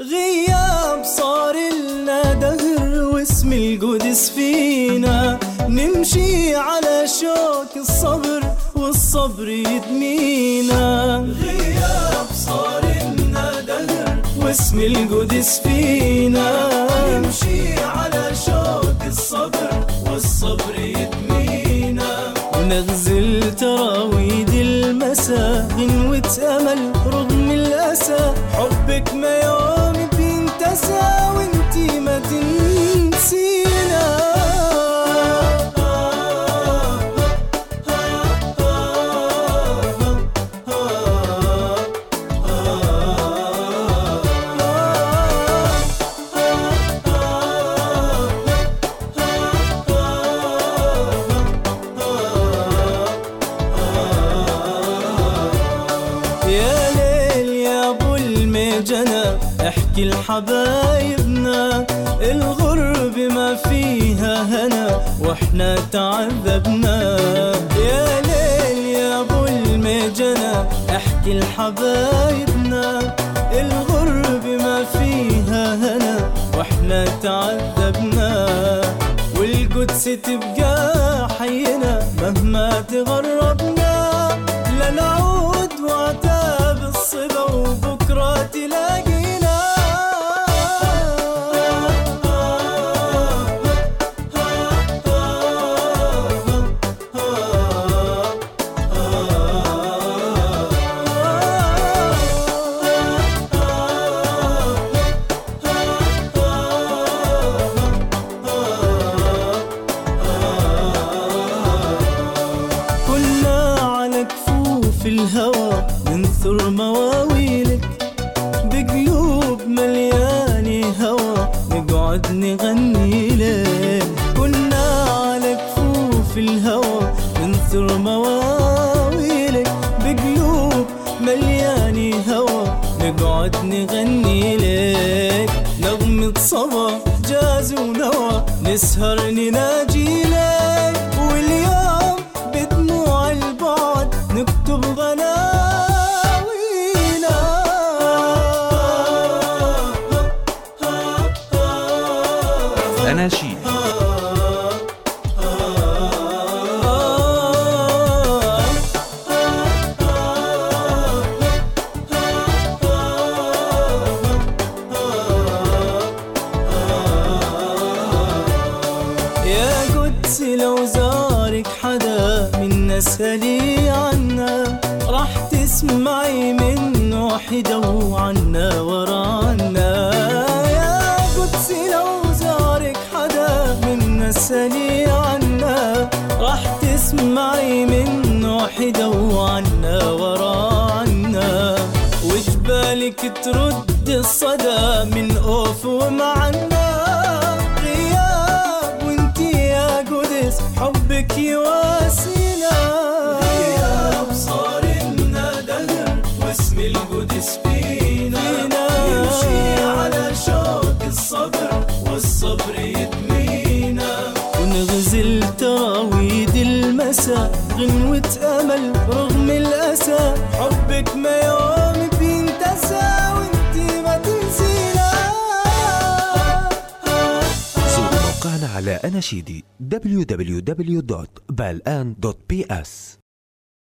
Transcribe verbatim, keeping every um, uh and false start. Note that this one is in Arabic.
غياب صار لنا دهر واسم القدس فينا، نمشي على شوك الصبر والصبر يدمينا. غياب صار لنا دهر واسم القدس فينا، نمشي على شوك الصبر والصبر يدمينا. ونغزل تراويد المساء غنوة أمل رغم الأسى، حبك ما يوم بينتسى وانتي ما تنسينا. احكي لحبايبنا الغرب ما فيها هنا واحنا تعذبنا. يا ليل يا ابو المجنة احكي لحبايبنا الغرب ما فيها هنا واحنا تعذبنا. والقدس تبقى حينا مهما تغربنا، لا نعود وعتاب الصبا وبكرة تلاقينا. في الهوى ننثر مواويلك بقلوب مليانة هوى نقعد نغني لك. كنا على كفوف الهوى ننثر مواويلك بقلوب مليانة هوى نقعد نغني لك. نغمة صبا جاز ونوى نسهر نناجي لك، واليوم بدموع البعد نكتب غناوينا. أناشيد يا قدس لو زارك حدا من نسألي عنا، راح تسمعي منه حدا وعنا ورانا. يا قدس لو زارك حدا من نسألي عنا، راح تسمعي منه حدا وعنا ورانا. وجبالك ترد الصدى من أوف ومعنا. غياب وانتي يا قدس حبك يواسينا. غياب صار لنا دهر واسم القدس فينا، نمشي على شوك الصبر والصبر يدمينا. ونغزل تراويد المساء غنوة أمل رغم الأسى، حبك ما يوم بينتسى وانتي ما تنسينا. زوروا موقعنا على أناشيدي دبليو دبليو دبليو دوت بالآن دوت بي إس.